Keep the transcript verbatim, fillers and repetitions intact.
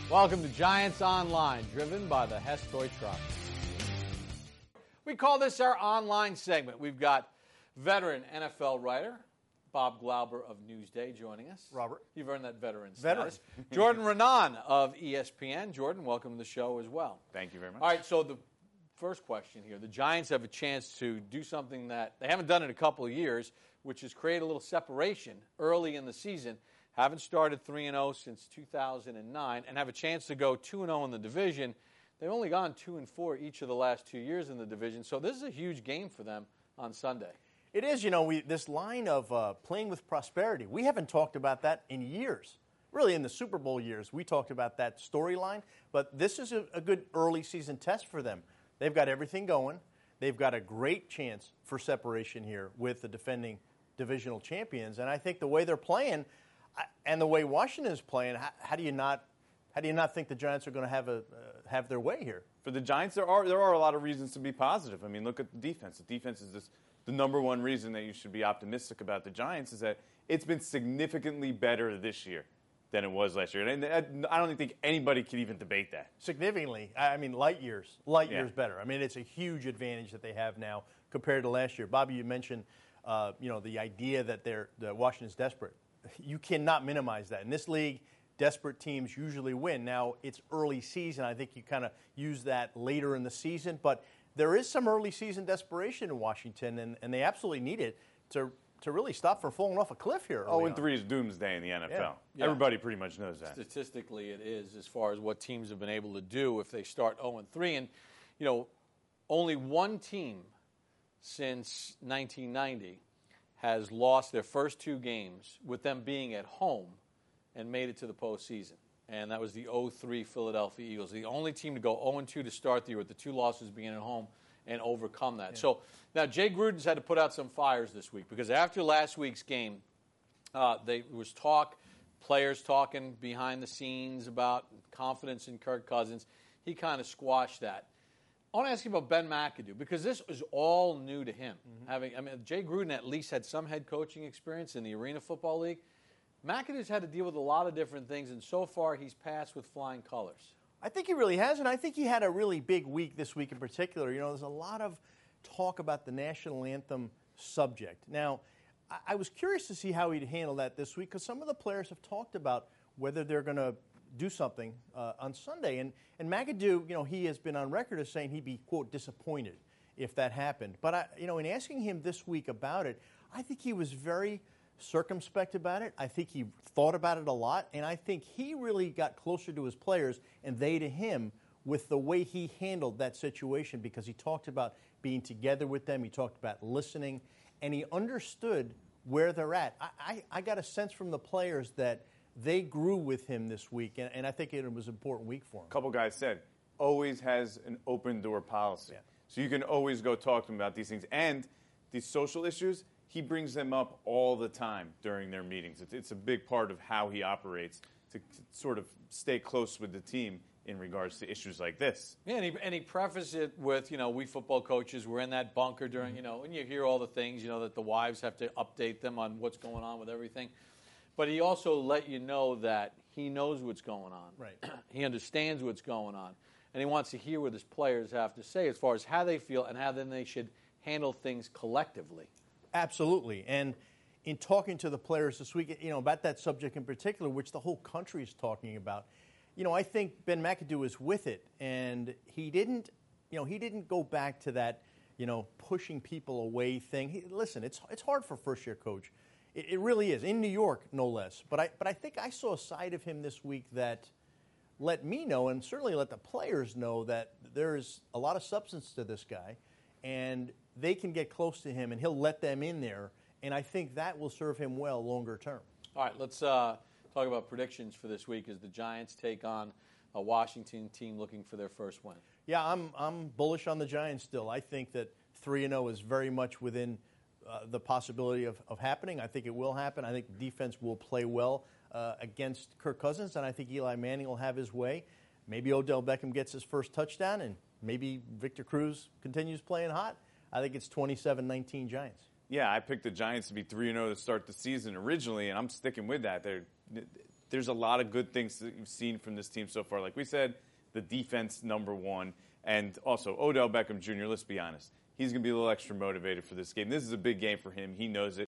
Welcome to Giants Online, driven by the Hess Toy Truck. We call this our online segment. We've got veteran N F L writer Bob Glauber of Newsday joining us. Robert. You've earned that veteran Veteran. status. Jordan Renan of E S P N. Jordan, welcome to the show as well. Thank you very much. All right, so the first question here. The Giants have a chance to do something that they haven't done in a couple of years, which is create a little separation early in the season. Haven't started three and oh since two thousand nine and have a chance to go two and oh in the division. They've only gone two and four each of the last two years in the division, so this is a huge game for them on Sunday. It is, you know, we, this line of uh, playing with prosperity, we haven't talked about that in years. Really, in the Super Bowl years, we talked about that storyline, but this is a, a good early season test for them. They've got everything going. They've got a great chance for separation here with the defending divisional champions, and I think the way they're playing and the way Washington is playing, how, how do you not how do you not think the Giants are going to have a uh, have their way here? For the Giants, there are there are a lot of reasons to be positive. I mean, look at the defense. The defense is this, the number one reason that you should be optimistic about the Giants is that it's been significantly better this year than it was last year. And I don't think anybody can even debate that. Significantly. I mean, light years. Light Yeah. years better. I mean, it's a huge advantage that they have now compared to last year. Bobby, you mentioned, uh, you know, the idea that they're that Washington's desperate. You cannot minimize that. In this league, desperate teams usually win. Now, it's early season. I think you kind of use that later in the season. But there is some early season desperation in Washington, and, and they absolutely need it to to really stop from falling off a cliff here. Oh, early and on. three is doomsday in the N F L. Yeah. Yeah. Everybody pretty much knows that. Statistically, it is as far as what teams have been able to do if they start oh and three. And, you know, only one team since nineteen ninety has lost their first two games with them being at home and made it to the postseason. And that was the oh three Philadelphia Eagles. The only team to go oh and two to start the year with the two losses being at home and overcome that. Yeah. So now Jay Gruden's had to put out some fires this week because after last week's game, uh, there was talk, players talking behind the scenes about confidence in Kirk Cousins. He kind of squashed that. I want to ask you about Ben McAdoo because this was all new to him. Mm-hmm. Having, I mean, Jay Gruden at least had some head coaching experience in the Arena Football League. McAdoo's had to deal with a lot of different things, and so far he's passed with flying colors. I think he really has, and I think he had a really big week this week in particular. You know, there's a lot of talk about the national anthem subject. Now, I, I was curious to see how he'd handle that this week because some of the players have talked about whether they're going to do something uh, on Sunday. And, and McAdoo, you know, he has been on record as saying he'd be, quote, disappointed if that happened. But, I, you know, in asking him this week about it, I think he was very circumspect about it. I think he thought about it a lot, and I think he really got closer to his players and they to him with the way he handled that situation because he talked about being together with them, he talked about listening, and he understood where they're at. I, I, I got a sense from the players that they grew with him this week, and, and I think it was an important week for him. A couple guys said, always has an open door policy. Yeah. So you can always go talk to him about these things. And these social issues, he brings them up all the time during their meetings. It's, it's a big part of how he operates to, to sort of stay close with the team in regards to issues like this. Yeah, and he, and he prefaced it with, you know, we football coaches, we're in that bunker during, you know, and you hear all the things, you know, that the wives have to update them on what's going on with everything. But he also let you know that he knows what's going on. Right. He understands what's going on. And he wants to hear what his players have to say as far as how they feel and how then they should handle things collectively. Absolutely. And in talking to the players this week, you know, about that subject in particular, which the whole country is talking about, you know, I think Ben McAdoo is with it. And he didn't, you know, he didn't go back to that, you know, pushing people away thing. He, listen, it's it's hard for a first-year coach. It, it really is, in New York, no less. But I, but I think I saw a side of him this week that let me know, and certainly let the players know, that there's a lot of substance to this guy. And they can get close to him, and he'll let them in there. And I think that will serve him well longer term. All right, let's uh, talk about predictions for this week as the Giants take on a Washington team looking for their first win. Yeah, I'm I'm bullish on the Giants still. I think that three and oh is very much within uh, the possibility of, of happening. I think it will happen. I think the defense will play well uh, against Kirk Cousins, and I think Eli Manning will have his way. Maybe Odell Beckham gets his first touchdown, and maybe Victor Cruz continues playing hot. I think it's twenty-seven nineteen Giants. Yeah, I picked the Giants to be three and oh to start the season originally, and I'm sticking with that. They're, there's a lot of good things that you've seen from this team so far. Like we said, the defense, number one. And also, Odell Beckham Junior, let's be honest. He's going to be a little extra motivated for this game. This is a big game for him. He knows it.